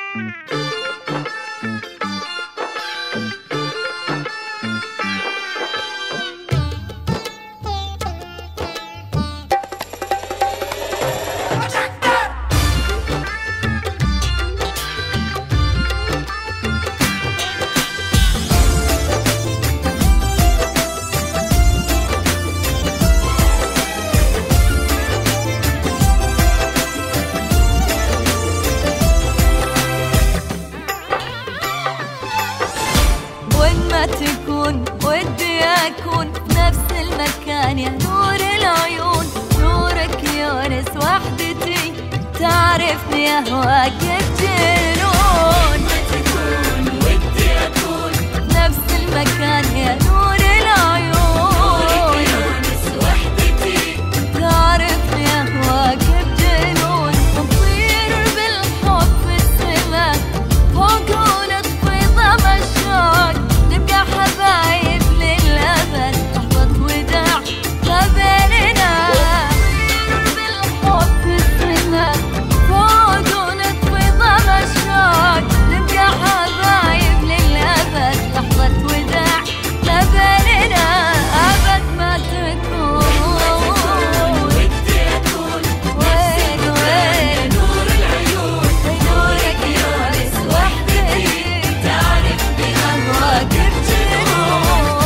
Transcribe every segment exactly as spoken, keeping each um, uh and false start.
تكون ودي أكون بنفس المكان يا نور العيون، نورك يونس وحدتي تعرفني أهواك بجنون. ما تكون ودي أكون بنفس المكان يا نور العيون، نورك يونس وحدتي تعرفني أهواك بجنون. نطير بالحب في السما فوق ونطفي ضم الشوق، نبقى حبايب للأبد لحظة وداع ما بيننا. نطير بالحب في السما فوق ونطفي ضم الشوق، نبقى حبايب للأبد لحظة وداع ما بيننا. أبد ما تكون ودي أكون وين وين نور العيون، نورك يونس وحدتي تعرفني أهواك بجنون.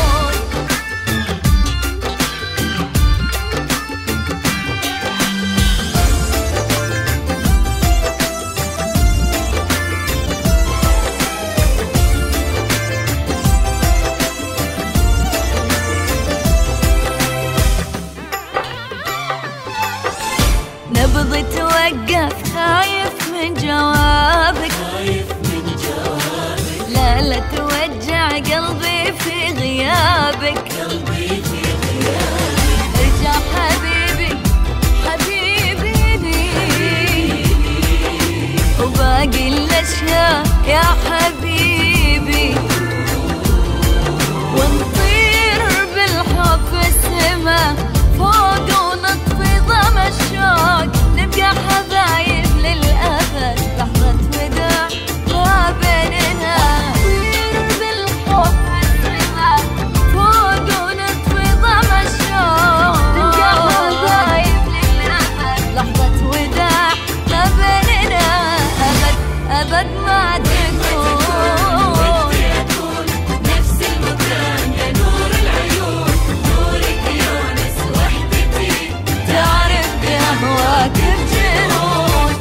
نبضي توقف خايف من جوابك، خايف من جوابك، لا لا توجع قلبي في غيابك، قلبي في غيابك. ارجع حبيبي حبيبي لي وباقي الأشياء يا حبيبي، ونطير بالحب في السما فوق ونطفي ضم الشوق، نبقى حبايب للأبد لحظة وداع ما بيننا. نطير بالحب في السما فوق ونطفي ضم الشوق، نبقى حبايب للأبد لحظة وداع ما بيننا. أبد أبد ما تكون ودي أكون نفس المكان يا نور العيون، نورك يونس وحدتي تعرف بأهواك بجنون.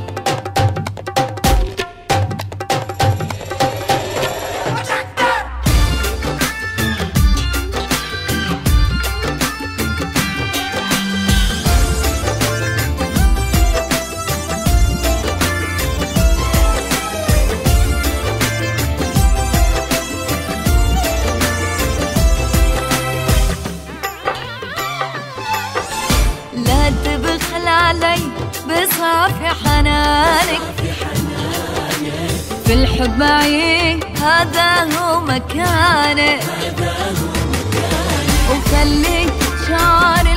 لا تبخل علي بصافي حنانك، في الحب معي هذا هو مكانك، وخلي شعري